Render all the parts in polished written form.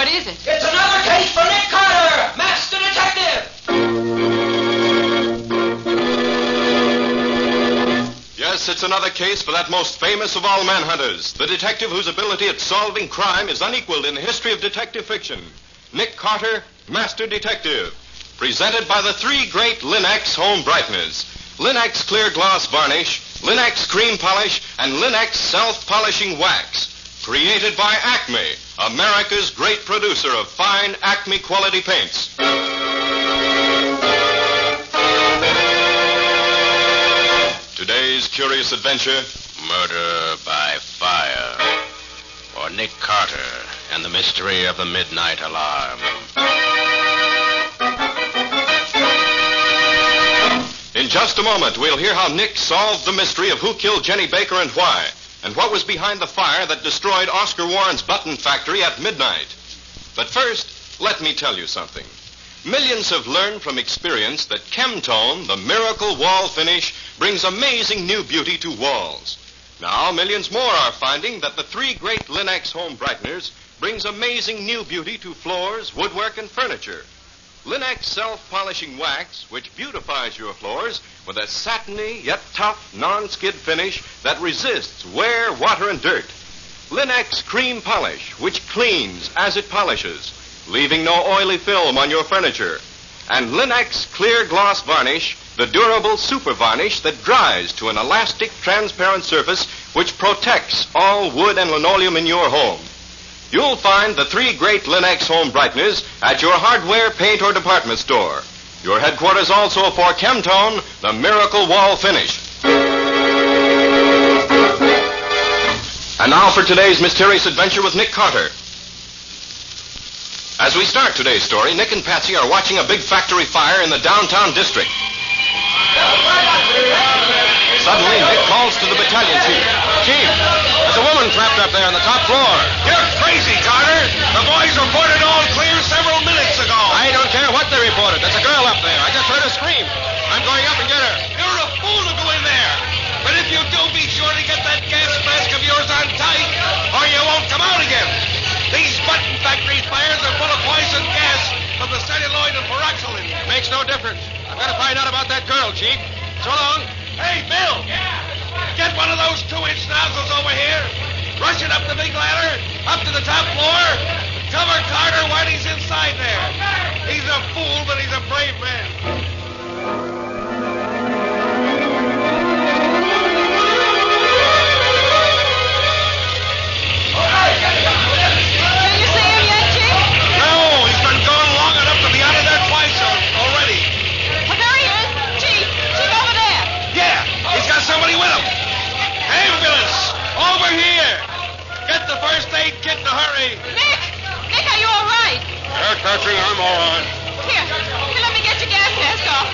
What is it? It's another case for Nick Carter, Master Detective! Yes, it's another case for that most famous of all manhunters, the detective whose ability at solving crime is unequaled in the history of detective fiction. Nick Carter, Master Detective. Presented by the three great Linx home brighteners. Linx clear gloss varnish, Linx cream polish, and Linx self-polishing wax. Created by Acme, America's great producer of fine Acme quality paints. Today's curious adventure, Murder by Fire. Or Nick Carter and the Mystery of the Midnight Alarm. In just a moment, we'll hear how Nick solved the mystery of who killed Jenny Baker and why, and what was behind the fire that destroyed Oscar Warren's button factory at midnight. But first, let me tell you something. Millions have learned from experience that Chemtone, the miracle wall finish, brings amazing new beauty to walls. Now, millions more are finding that the three great Linx home brighteners brings amazing new beauty to floors, woodwork, and furniture. Linx self-polishing wax, which beautifies your floors with a satiny yet tough non-skid finish that resists wear, water, and dirt. Linx cream polish, which cleans as it polishes, leaving no oily film on your furniture. And Linx clear gloss varnish, the durable super varnish that dries to an elastic, transparent surface which protects all wood and linoleum in your home. You'll find the three great Linx home brighteners at your hardware, paint, or department store. Your headquarters also for Chemtone, the miracle wall finish. And now for today's mysterious adventure with Nick Carter. As we start today's story, Nick and Patsy are watching a big factory fire in the downtown district. Suddenly, Nick calls to the battalion chief. Chief, there's a woman trapped up there on the top floor. You're crazy, Carter. The boys reported all clear several minutes ago. I don't care what they reported. There's a girl up there. I just heard her scream. I'm going up and get her. You're a fool to go in there. But if you do, be sure to get that gas mask of yours on tight, or you won't come out again. These button factory fires are full of poison gas from the celluloid and peroxide. Makes no difference. I've got to find out about that girl, Chief. So long. Hey, Bill. Yeah. Get one of those 2-inch nozzles over here. Rush it up the big ladder, up to the top floor. Cover Carter while he's inside there. He's a fool, but he's a brave man. Somebody with him. Ambulance! Over here! Get the first aid kit in a hurry. Nick! Nick, are you all right? Yes, Patsy, I'm all right. Here, let me get your gas mask off.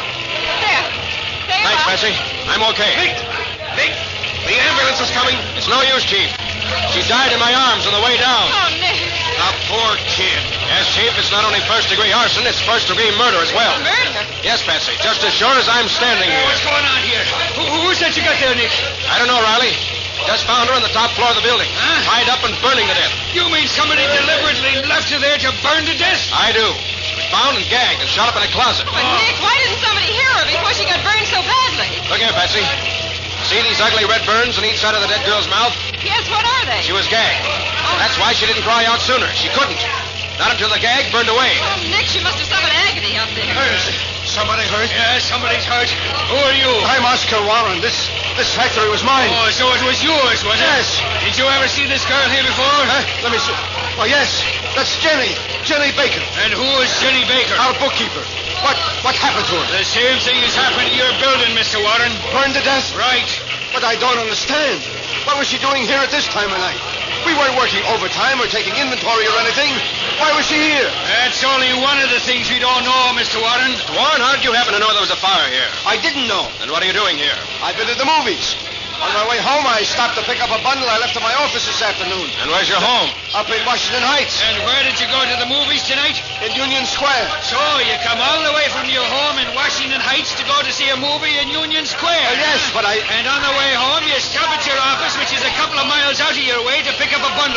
There. There you Thanks, are. Patsy. I'm okay. Nick, the ambulance is coming. It's no use, Chief. She died in my arms on the way down. Oh, Nick. The poor kid. Yes, Chief, it's not only first-degree arson, it's first-degree murder as well. Murder? Yes, Patsy, just as sure as I'm standing here. What's going on here? Who's that you got there, Nick? I don't know, Riley. Just found her on the top floor of the building. Huh? Tied up and burning to death. You mean somebody deliberately left her there to burn to death? I do. She was found and gagged and shot up in a closet. But, Nick, why didn't somebody hear her before she got burned so badly? Look here, Patsy. See these ugly red burns on each side of the dead girl's mouth? Yes, what are they? She was gagged. That's why she didn't cry out sooner. She couldn't. Not until the gag burned away. Oh, Nick, she must have suffered agony up there. Somebody hurt? Yeah, somebody's hurt. Who are you? I'm Oscar Warren. This factory was mine. Oh, so it was yours, was it? Yes. Did you ever see this girl here before? Let me see. Oh, yes. That's Jenny. Jenny Baker. And who is Jenny Baker? Our bookkeeper. What happened to her? The same thing has happened to your building, Mr. Warren. Burned to death? Right. But I don't understand. What was she doing here at this time of night? We weren't working overtime or taking inventory or anything. Why was she here? That's only one of the things we don't know, Mr. Warren. Warren, how did you happen to know there was a fire here? I didn't know. And what are you doing here? I've been to the movies. On my way home, I stopped to pick up a bundle I left at my office this afternoon. And where's your home? Up in Washington Heights. And where did you go to the movies tonight? In Union Square. So you come all the way from your home in Washington Heights to go to see a movie in Union Square. Yes, but I... And on the way home, you stop at your office, which is a couple of miles out of your way, to pick up a bundle.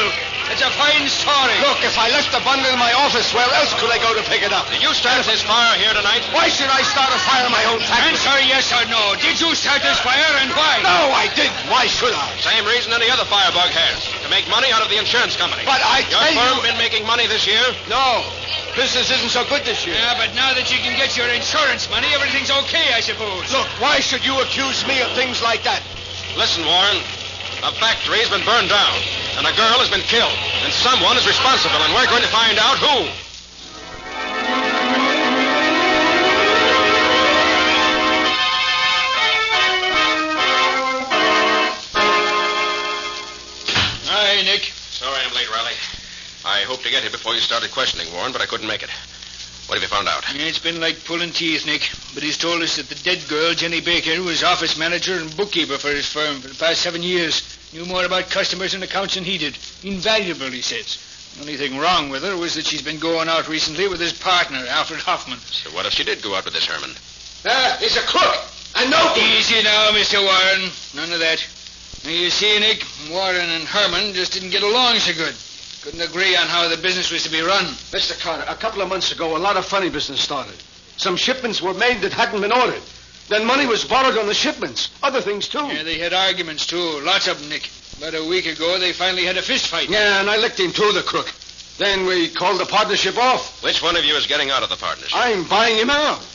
It's a fine story. Look, if I left the bundle in my office, where else could I go to pick it up? Did you start this fire here tonight? Why should I start a fire in my own factory? Answer yes or no. Did you start this fire and why? No, I didn't. Why should I? Same reason any other firebug has. To make money out of the insurance company. But I Your tell you... firm been making money this year? No. Business isn't so good this year. Yeah, but now that you can get your insurance money, everything's okay, I suppose. Look, why should you accuse me of things like that? Listen, Warren. The factory has been burned down, and a girl has been killed, and someone is responsible, and we're going to find out who. Hi, Nick. Sorry I'm late, Riley. I hoped to get here before you started questioning Warren, but I couldn't make it. What have you found out? It's been like pulling teeth, Nick. But he's told us that the dead girl, Jenny Baker, was office manager and bookkeeper for his firm for the past 7 years. Knew more about customers and accounts than he did. Invaluable, he says. The only thing wrong with her was that she's been going out recently with his partner, Alfred Hoffman. So what if she did go out with this Herman? He's a crook. And no... Easy now, Mr. Warren. None of that. Now, you see, Nick, Warren and Herman just didn't get along so good. Couldn't agree on how the business was to be run. Mr. Carter, a couple of months ago, a lot of funny business started. Some shipments were made that hadn't been ordered. Then money was borrowed on the shipments. Other things, too. Yeah, they had arguments, too. Lots of them, Nick. About a week ago, they finally had a fist fight. Yeah, and I licked him, too, the crook. Then we called the partnership off. Which one of you is getting out of the partnership? I'm buying him out.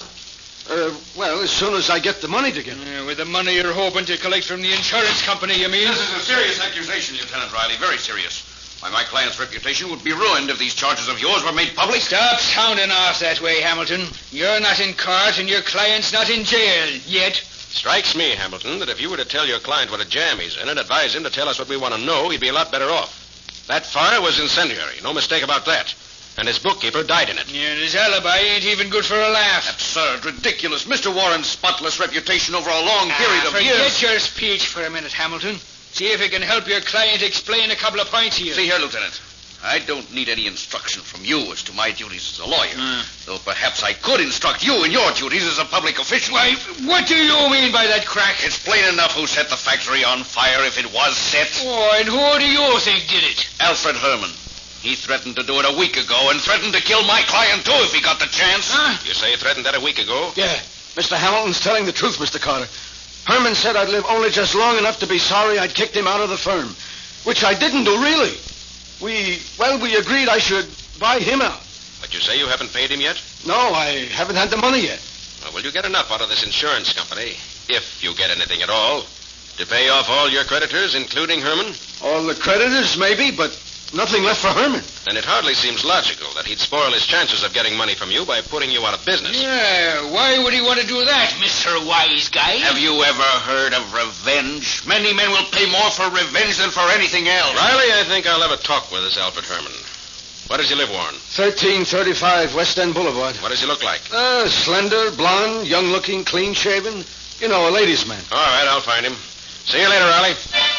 Well, as soon as I get the money together. With the money you're hoping to collect from the insurance company, you mean? This is a serious accusation, Lieutenant Riley. Very serious. Why, my client's reputation would be ruined if these charges of yours were made public. Stop sounding off that way, Hamilton. You're not in court and your client's not in jail yet. Strikes me, Hamilton, that if you were to tell your client what a jam he's in and advise him to tell us what we want to know, he'd be a lot better off. That fire was incendiary. No mistake about that. And his bookkeeper died in it. Yeah, and his alibi ain't even good for a laugh. Absurd, ridiculous. Mr. Warren's spotless reputation over a long period of years. Forget your speech for a minute, Hamilton. See if it can help your client explain a couple of points here. See here, Lieutenant. I don't need any instruction from you as to my duties as a lawyer. Though perhaps I could instruct you in your duties as a public official. Why, what do you mean by that crack? It's plain enough who set the factory on fire if it was set. Oh, and who do you think did it? Alfred Herman. He threatened to do it a week ago and threatened to kill my client, too, if he got the chance. You say he threatened that a week ago? Yeah. Mr. Hamilton's telling the truth, Mr. Carter. Herman said I'd live only just long enough to be sorry I'd kicked him out of the firm. Which I didn't do, really. We agreed I should buy him out. But you say you haven't paid him yet? No, I haven't had the money yet. Well, will you get enough out of this insurance company, if you get anything at all, to pay off all your creditors, including Herman? All the creditors, maybe, but nothing left for Herman. Then it hardly seems logical that he'd spoil his chances of getting money from you by putting you out of business. Yeah, why would he want to do that, Mr. Wise Guy? Have you ever heard of revenge? Many men will pay more for revenge than for anything else. Riley, I think I'll have a talk with this Alfred Herman. Where does he live, Warren? 1335 West End Boulevard. What does he look like? Slender, blonde, young-looking, clean-shaven. You know, a ladies' man. All right, I'll find him. See you later, Riley.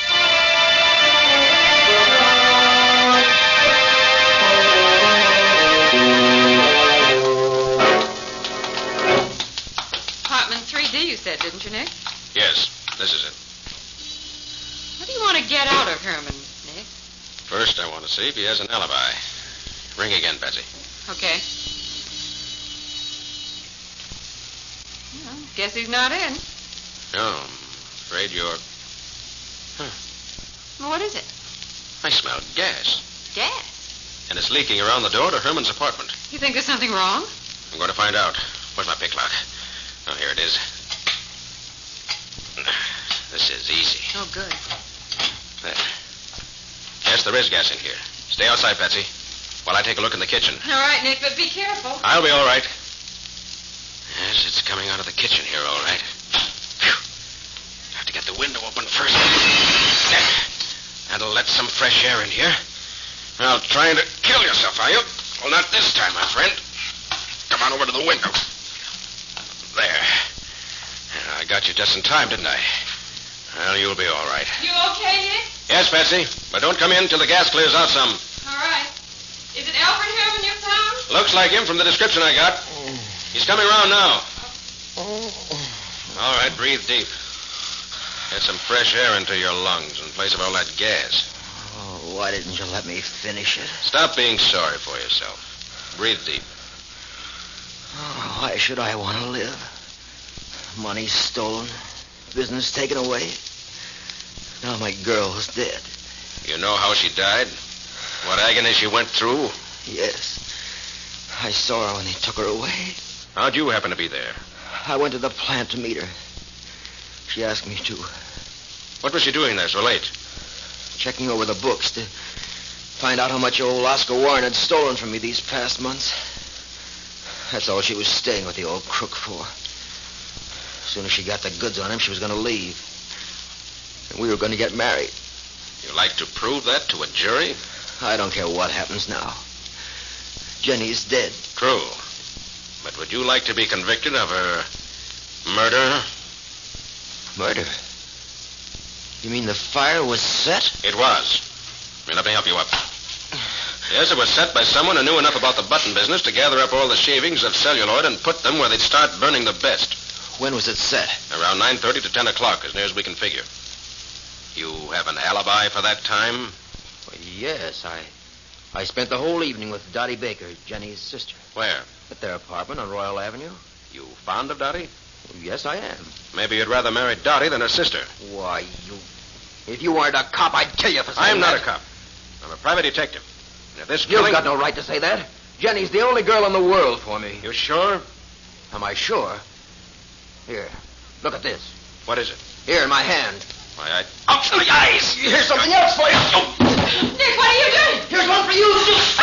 Apartment 3D, you said, didn't you, Nick? Yes, this is it. What do you want to get out of Herman, Nick? First, I want to see if he has an alibi. Ring again, Betsy. Okay. Well, guess he's not in. No, I'm afraid you're... Well, what is it? I smell gas. Gas? And it's leaking around the door to Herman's apartment. You think there's something wrong? I'm going to find out. Where's my pick lock? Oh, here it is. This is easy. Oh, good. There. Yes, there is gas in here. Stay outside, Patsy, while I take a look in the kitchen. All right, Nick, but be careful. I'll be all right. Yes, it's coming out of the kitchen here, all right. Phew. Have to get the window open first. There. That'll let some fresh air in here. Well, trying to kill yourself, are you? Well, not this time, my friend. Come on over to the window. There. Yeah, I got you just in time, didn't I? Well, you'll be all right. You okay, Nick? Yes, Patsy, but don't come in till the gas clears out some. All right. Is it Alfred Herman you found? Looks like him from the description I got. He's coming around now. All right, breathe deep. Get some fresh air into your lungs in place of all that gas. Why didn't you let me finish it? Stop being sorry for yourself. Breathe deep. Oh, why should I want to live? Money stolen, business taken away. Now my girl's dead. You know how she died? What agony she went through? Yes. I saw her when they took her away. How'd you happen to be there? I went to the plant to meet her. She asked me to. What was she doing there so late? Checking over the books to find out how much old Oscar Warren had stolen from me these past months. That's all she was staying with the old crook for. As soon as she got the goods on him, she was going to leave. And we were going to get married. You like to prove that to a jury? I don't care what happens now. Jenny's dead. True. But would you like to be convicted of her murder? Murder? You mean the fire was set? It was. Here, let me help you up. Yes, it was set by someone who knew enough about the button business to gather up all the shavings of celluloid and put them where they'd start burning the best. When was it set? Around 9:30 to 10 o'clock, as near as we can figure. You have an alibi for that time? Well, yes, I spent the whole evening with Dottie Baker, Jenny's sister. Where? At their apartment on Royal Avenue. You fond of Dottie? Well, yes, I am. Maybe you'd rather marry Dottie than her sister. Why, if you weren't a cop, I'd kill you for saying I'm not that. a cop. I'm a private detective. And if this You've killing... got no right to say that. Jenny's the only girl in the world for me. You sure? Am I sure? Here, look at this. What is it? Here in my hand. Why, Up to the eyes! Here's something else for you. Nick, what are you doing? Here's one for you.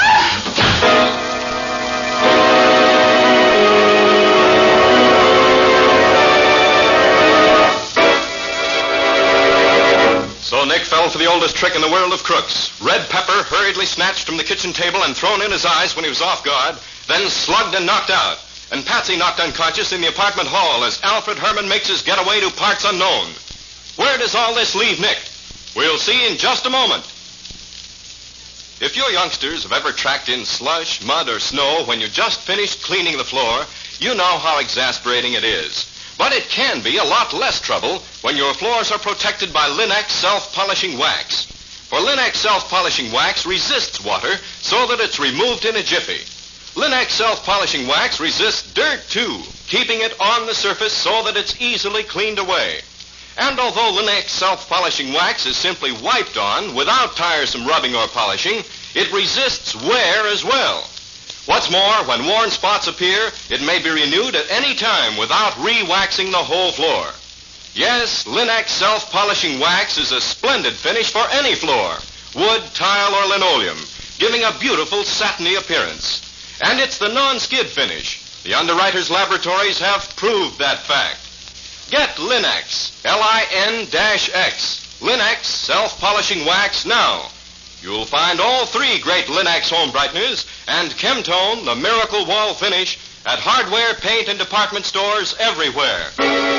So Nick fell for the oldest trick in the world of crooks. Red pepper hurriedly snatched from the kitchen table and thrown in his eyes when he was off guard, then slugged and knocked out. And Patsy knocked unconscious in the apartment hall as Alfred Herman makes his getaway to parts unknown. Where does all this leave Nick? We'll see in just a moment. If you youngsters have ever tracked in slush, mud, or snow when you just finished cleaning the floor, you know how exasperating it is. But it can be a lot less trouble when your floors are protected by Linex self-polishing wax. For Linex self-polishing wax resists water so that it's removed in a jiffy. Linex self-polishing wax resists dirt, too, keeping it on the surface so that it's easily cleaned away. And although Linex self-polishing wax is simply wiped on without tiresome rubbing or polishing, it resists wear as well. What's more, when worn spots appear, it may be renewed at any time without re-waxing the whole floor. Yes, Linex self-polishing wax is a splendid finish for any floor, wood, tile, or linoleum, giving a beautiful satiny appearance. And it's the non-skid finish. The underwriters' laboratories have proved that fact. Get Linex, Lin-X, Linex self-polishing wax now. You'll find all three great Linex home brighteners and Chemtone, the miracle wall finish, at hardware, paint, and department stores everywhere.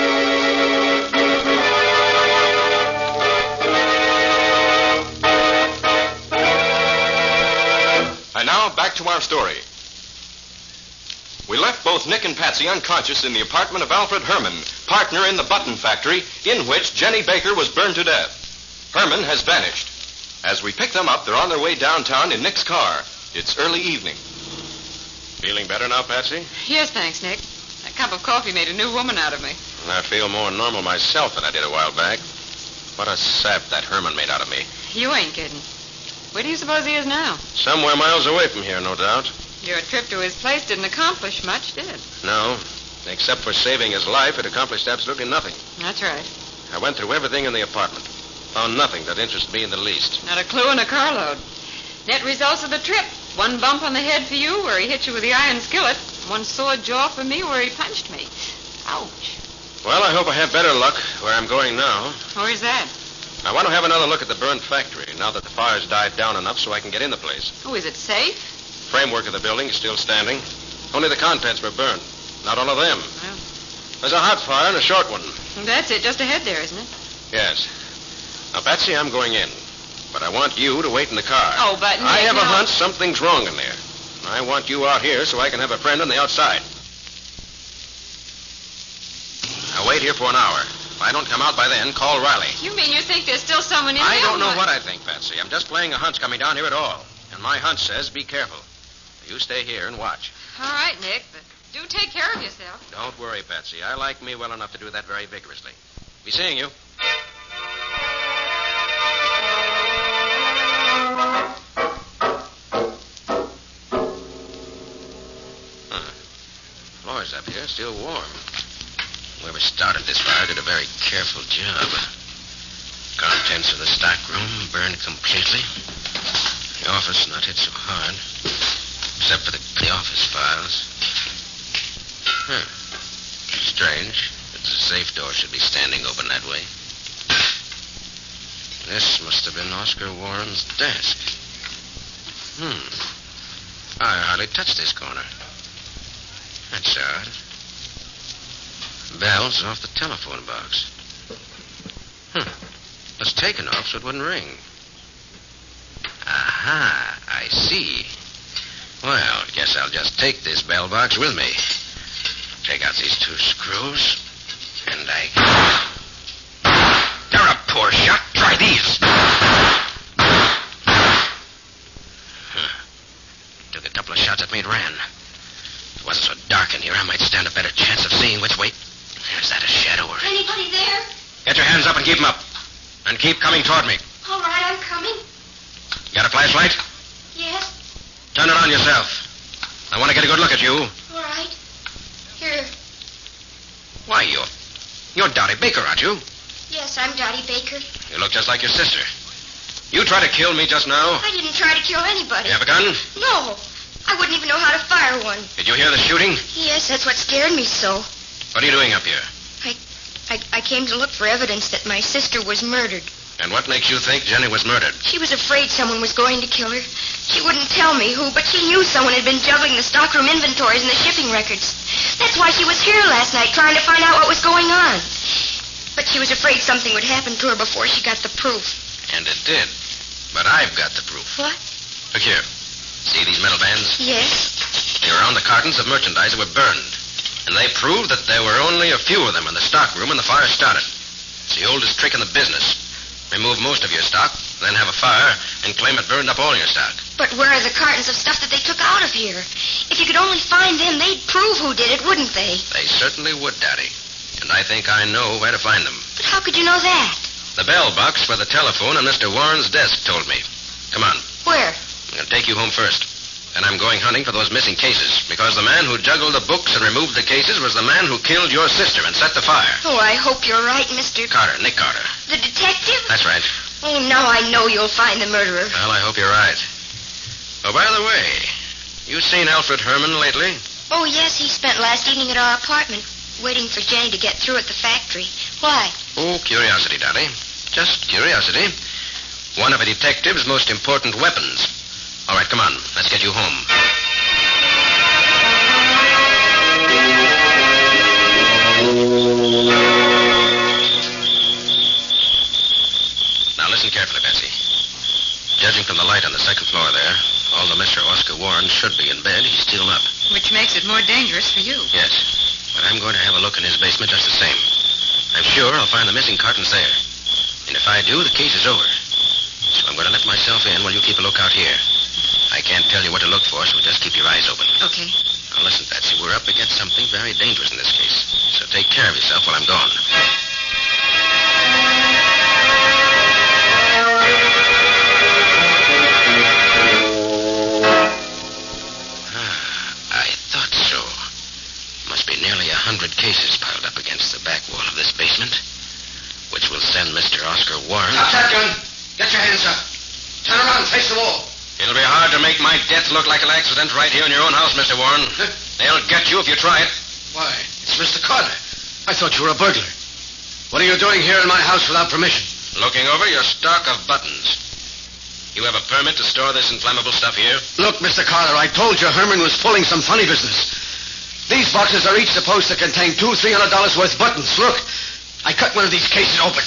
And now, back to our story. We left both Nick and Patsy unconscious in the apartment of Alfred Herman, partner in the button factory, in which Jenny Baker was burned to death. Herman has vanished. As we pick them up, they're on their way downtown in Nick's car. It's early evening. Feeling better now, Patsy? Yes, thanks, Nick. That cup of coffee made a new woman out of me. I feel more normal myself than I did a while back. What a sap that Herman made out of me. You ain't kidding. Where do you suppose he is now? Somewhere miles away from here, no doubt. Your trip to his place didn't accomplish much, did it? No. Except for saving his life, it accomplished absolutely nothing. That's right. I went through everything in the apartment. Found nothing that interested me in the least. Not a clue in a carload. Net results of the trip. One bump on the head for you where he hit you with the iron skillet. One sore jaw for me where he punched me. Ouch. Well, I hope I have better luck where I'm going now. Where's that? I want to have another look at the burned factory now that the fire's died down enough so I can get in the place. Oh, is it safe? Framework of the building is still standing. Only the contents were burned. Not all of them. Well, There's a hot fire and a short one. that's it. Just ahead there, isn't it? Yes. Now, Patsy, I'm going in. But I want you to wait in the car. Oh, but Nick, I have a no. hunch something's wrong in there. I want you out here so I can have a friend on the outside. I'll wait here for an hour. If I don't come out by then, call Riley. You mean you think there's still someone in there? I don't know or what I think, Patsy. I'm just playing a hunch coming down here at all. And my hunch says be careful. You stay here and watch. All right, Nick, but do take care of yourself. Don't worry, Patsy. I like me well enough to do that very vigorously. Be seeing you. Floor's up here, still warm. Whoever started this fire did a very careful job. Contents of the stockroom burned completely. The office not hit so hard, except for the office files. Strange that the safe door should be standing open that way. This must have been Oscar Warren's desk. I hardly touched this corner. That's odd. Bell's off the telephone box. It was taken off so it wouldn't ring. Aha, I see. Well, guess I'll just take this bell box with me. Take out these 2 screws, and They're a poor shot. Try these. Took a couple of shots at me and ran. If it wasn't so dark in here, I might stand a better chance of seeing which way. Is that a shadow or... Anybody there? Get your hands up and keep them up. And keep coming toward me. All right, I'm coming. Got a flashlight? Yes. Turn it on yourself. I want to get a good look at you. All right. Here. Why, you're Dottie Baker, aren't you? Yes, I'm Dottie Baker. You look just like your sister. You tried to kill me just now? I didn't try to kill anybody. You have a gun? No. I wouldn't even know how to fire one. Did you hear the shooting? Yes, that's what scared me so. What are you doing up here? I came to look for evidence that my sister was murdered. And what makes you think Jenny was murdered? She was afraid someone was going to kill her. She wouldn't tell me who, but she knew someone had been juggling the stockroom inventories and the shipping records. That's why she was here last night, trying to find out what was going on. But she was afraid something would happen to her before she got the proof. And it did. But I've got the proof. What? Look here. See these metal bands? Yes. They were on the cartons of merchandise that were burned. And they proved that there were only a few of them in the stockroom when the fire started. It's the oldest trick in the business. Remove most of your stock, then have a fire, and claim it burned up all your stock. But where are the cartons of stuff that they took out of here? If you could only find them, they'd prove who did it, wouldn't they? They certainly would, Daddy. And I think I know where to find them. But how could you know that? The bell box where the telephone on Mr. Warren's desk told me. Come on. Where? I'm going to take you home first. And I'm going hunting for those missing cases, because the man who juggled the books and removed the cases was the man who killed your sister and set the fire. Oh, I hope you're right, Mr. Carter, Nick Carter. The detective? That's right. Oh, now I know you'll find the murderer. Well, I hope you're right. Oh, by the way, you seen Alfred Herman lately? Oh, yes, he spent last evening at our apartment, waiting for Jenny to get through at the factory. Why? Oh, curiosity, Daddy. Just curiosity. One of a detective's most important weapons. All right, come on. Let's get you home. Now, listen carefully, Betsy. Judging from the light on the second floor there, although Mr. Oscar Warren should be in bed, he's still up. Which makes it more dangerous for you. Yes, but I'm going to have a look in his basement just the same. I'm sure I'll find the missing cartons there. And if I do, the case is over. So I'm going to let myself in while you keep a lookout here. I can't tell you what to look for, so just keep your eyes open. Okay. Now, listen, Patsy, we're up against something very dangerous in this case. So take care of yourself while I'm gone. I thought so. Must be nearly 100 cases piled up against the back wall of this basement, which will send Mr. Oscar Warren... Stop that gun. Get your hands up. Turn around, face the wall. It'll be hard to make my death look like an accident right here in your own house, Mr. Warren. They'll get you if you try it. Why, it's Mr. Carter. I thought you were a burglar. What are you doing here in my house without permission? Looking over your stock of buttons. You have a permit to store this inflammable stuff here? Look, Mr. Carter, I told you Herman was pulling some funny business. These boxes are each supposed to contain $200-300 worth of buttons. Look, I cut one of these cases open.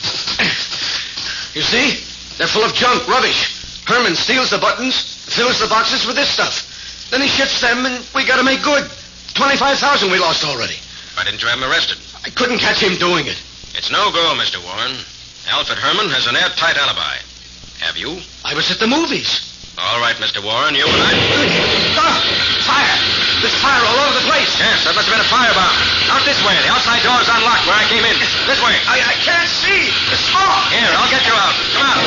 You see? They're full of junk, rubbish. Herman steals the buttons, fills the boxes with this stuff. Then he ships them, and we got to make good. $25,000 we lost already. Why didn't you have him arrested? I couldn't catch him doing it. It's no go, Mr. Warren. Alfred Herman has an airtight alibi. Have you? I was at the movies. All right, Mr. Warren, you and I... Fire! There's fire all over the place. Yes, that must have been a firebomb. Out this way. The outside door is unlocked where I came in. This way. I can't see. The smoke. Here, I'll get you out. Come out.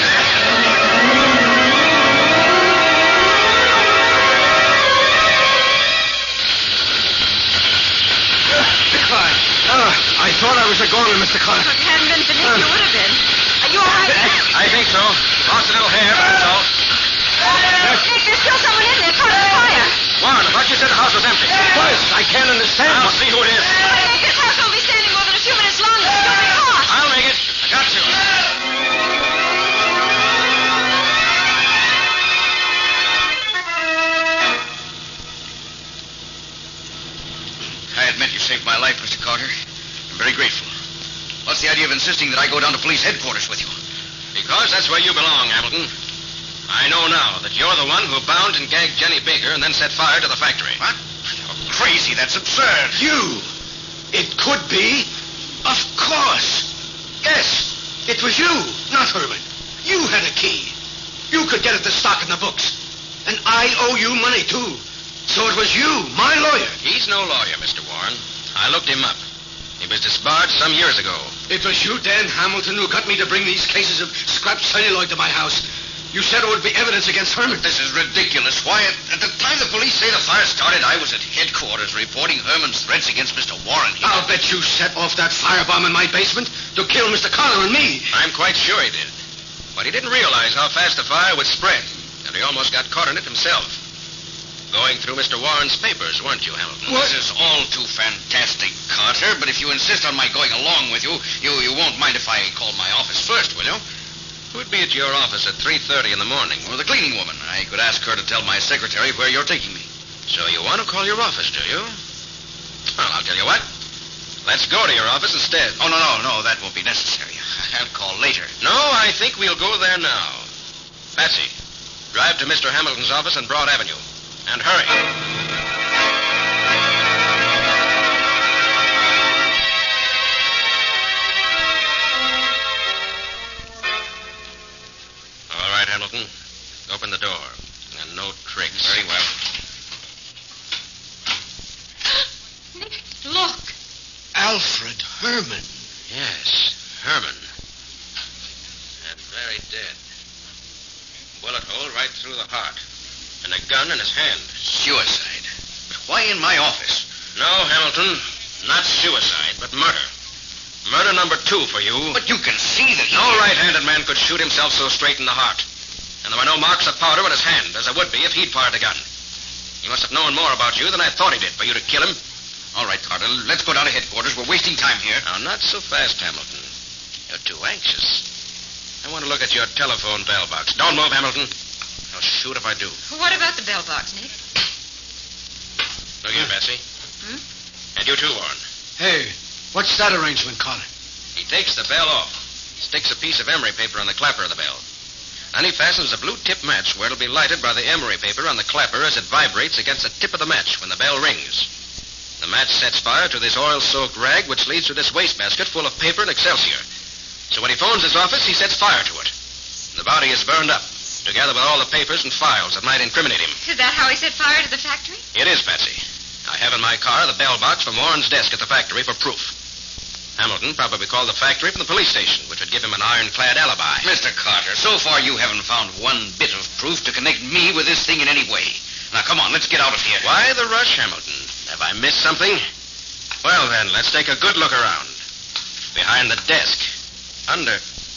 I thought I was a goner, Mr. Carter. If it hadn't been for Nick, you would have been. Are you all right? I think so. Lost a little hair, but that's all. Nick, there's still someone in there caught in the fire. Warren, I thought you said the house was empty. What? I can't understand. I'll see who it is. Nick, this house won't be standing more than a few minutes longer. You'll be caught. I'll make it. I got to. I admit you saved my life, Mr. Carter. I'm very grateful. What's the idea of insisting that I go down to police headquarters with you? Because that's where you belong, Hamilton. I know now that you're the one who bound and gagged Jenny Baker and then set fire to the factory. What? You're crazy. That's absurd. You! It could be. Of course. Yes, it was you, not Herman. You had a key. You could get at the stock in the books. And I owe you money, too. So it was you, my lawyer. He's no lawyer, Mr. Warren. I looked him up. He was disbarred some years ago. It was you, Dan Hamilton, who got me to bring these cases of scrap celluloid to my house. You said it would be evidence against Herman. This is ridiculous. Why, at the time the police say the fire started, I was at headquarters reporting Herman's threats against Mr. Warren here. I'll bet you set off that firebomb in my basement to kill Mr. Carter and me. I'm quite sure he did. But he didn't realize how fast the fire would spread, and he almost got caught in it himself. Going through Mr. Warren's papers, weren't you, Hamilton? This is all too fantastic, Carter, but if you insist on my going along with you, you won't mind if I call my office first, will you? Who'd be at your office at 3:30 in the morning? Or the cleaning woman. I could ask her to tell my secretary where you're taking me. So you want to call your office, do you? Well, I'll tell you what. Let's go to your office instead. Oh, no, that won't be necessary. I'll call later. No, I think we'll go there now. Patsy, drive to Mr. Hamilton's office on Broad Avenue. And hurry. All right, Hamilton. Open the door. And no tricks. Very well. Nick, look. Alfred Herman. Yes, Herman. And very dead. Bullet hole right through the heart. And a gun in his hand. Suicide. But why in my office? No, Hamilton. Not suicide, but murder. Murder number 2 for you. But you can see that No right-handed man could shoot himself so straight in the heart. And there were no marks of powder on his hand, as there would be if he'd fired the gun. He must have known more about you than I thought he did for you to kill him. All right, Carter, let's go down to headquarters. We're wasting time here. Now, not so fast, Hamilton. You're too anxious. I want to look at your telephone bell box. Don't move, Hamilton. I'll shoot if I do. What about the bell box, Nick? Look here, Betsy. And you too, Warren. Hey, what's that arrangement, Carter? He takes the bell off, sticks a piece of emery paper on the clapper of the bell. Then he fastens a blue-tip match where it'll be lighted by the emery paper on the clapper as it vibrates against the tip of the match when the bell rings. The match sets fire to this oil-soaked rag, which leads to this wastebasket full of paper and excelsior. So when he phones his office, he sets fire to it. The body is burned up, together with all the papers and files that might incriminate him. Is that how he set fire to the factory? It is, Patsy. I have in my car the bell box from Warren's desk at the factory for proof. Hamilton probably called the factory from the police station, which would give him an ironclad alibi. Mr. Carter, so far you haven't found one bit of proof to connect me with this thing in any way. Now, come on, let's get out of here. Why the rush, Hamilton? Have I missed something? Well, then, let's take a good look around. Behind the desk. Under.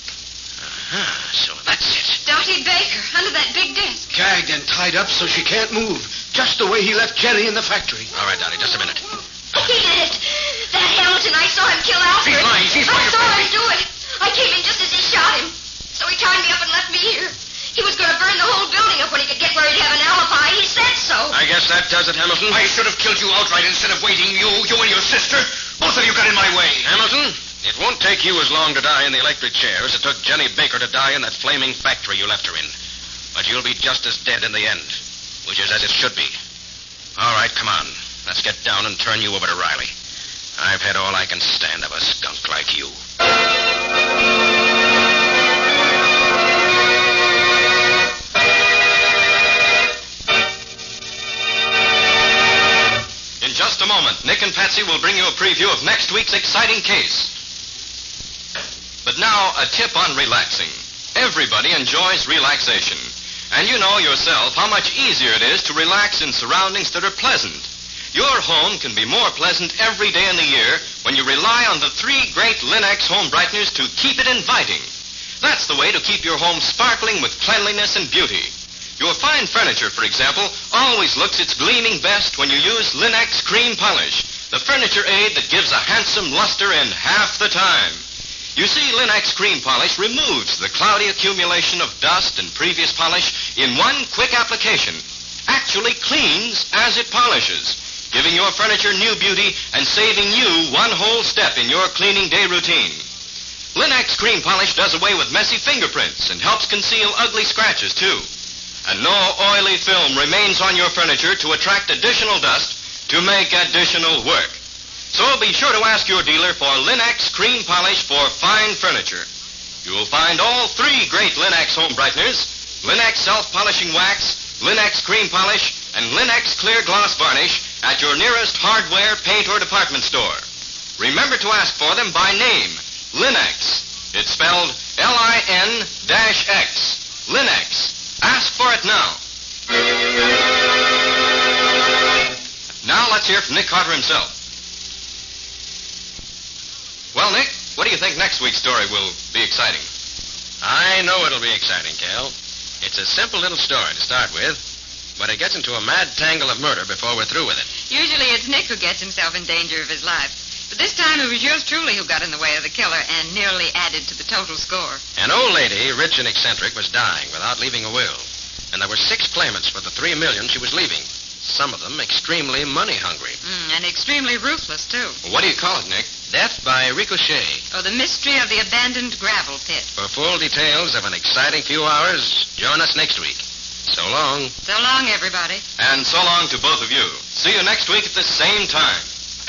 So that's it. Dottie Baker, under that big desk. Gagged and tied up so she can't move. Just the way he left Jenny in the factory. All right, Dottie, just a minute. He did it. That Hamilton, I saw him kill Alfred. She's lying. She's I lying. saw him do it. I came in just as he shot him. So he tied me up and left me here. He was going to burn the whole building up when he could get where he'd have an alibi. He said so. I guess that does it, Hamilton. I should have killed you outright instead of waiting. You and your sister. Both of you got in my way. Hamilton, it won't take you as long to die in the electric chair as it took Jenny Baker to die in that flaming factory you left her in. But you'll be just as dead in the end, which is as it should be. All right, come on. Let's get down and turn you over to Riley. I've had all I can stand of a skunk like you. In just a moment, Nick and Patsy will bring you a preview of next week's exciting case. But now, a tip on relaxing. Everybody enjoys relaxation. And you know yourself how much easier it is to relax in surroundings that are pleasant. Your home can be more pleasant every day in the year when you rely on the 3 great Linex home brighteners to keep it inviting. That's the way to keep your home sparkling with cleanliness and beauty. Your fine furniture, for example, always looks its gleaming best when you use Linex cream polish, the furniture aid that gives a handsome luster in half the time. You see, Linex cream polish removes the cloudy accumulation of dust and previous polish in one quick application. Actually cleans as it polishes, giving your furniture new beauty and saving you one whole step in your cleaning day routine. Linex cream polish does away with messy fingerprints and helps conceal ugly scratches, too. And no oily film remains on your furniture to attract additional dust to make additional work. So be sure to ask your dealer for Linex cream polish for fine furniture. You will find all 3 great Linex home brighteners, Linex self-polishing wax, Linex cream polish, and Linex clear gloss varnish at your nearest hardware, paint, or department store. Remember to ask for them by name, Linex. It's spelled L-I-N-X. Linex. Ask for it now. Now let's hear from Nick Carter himself. Well, Nick, what do you think next week's story will be exciting? I know it'll be exciting, Cal. It's a simple little story to start with, but it gets into a mad tangle of murder before we're through with it. Usually it's Nick who gets himself in danger of his life. But this time it was yours truly who got in the way of the killer and nearly added to the total score. An old lady, rich and eccentric, was dying without leaving a will. And there were 6 claimants for the $3 million she was leaving. Some of them extremely money-hungry. And extremely ruthless, too. What do you call it, Nick? Death by Ricochet. Oh, the mystery of the abandoned gravel pit. For full details of an exciting few hours, join us next week. So long. So long, everybody. And so long to both of you. See you next week at the same time.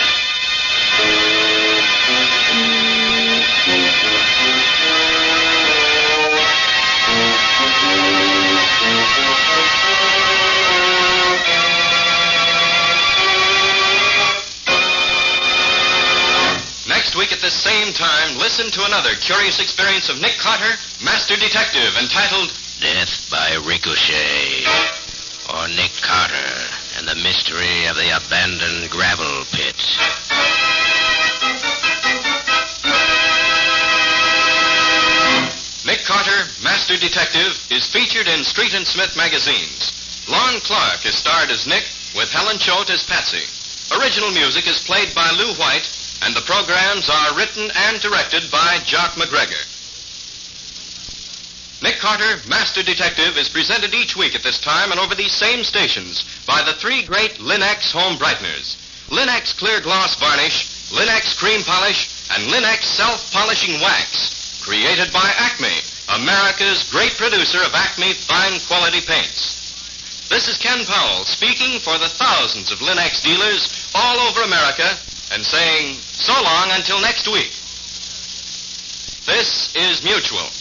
Next week at the same time, listen to another curious experience of Nick Carter, Master Detective, entitled Death by Ricochet, or Nick Carter and the Mystery of the Abandoned Gravel Pit. Nick Carter, Master Detective, is featured in Street and Smith magazines. Lon Clark is starred as Nick, with Helen Choate as Patsy. Original music is played by Lou White, and the programs are written and directed by Jock McGregor. Nick Carter, Master Detective, is presented each week at this time and over these same stations by the 3 great Linex home brighteners. Linex clear gloss varnish, Linex cream polish, and Linex self-polishing wax. Created by Acme, America's great producer of Acme fine quality paints. This is Ken Powell speaking for the thousands of Linex dealers all over America and saying so long until next week. This is Mutual.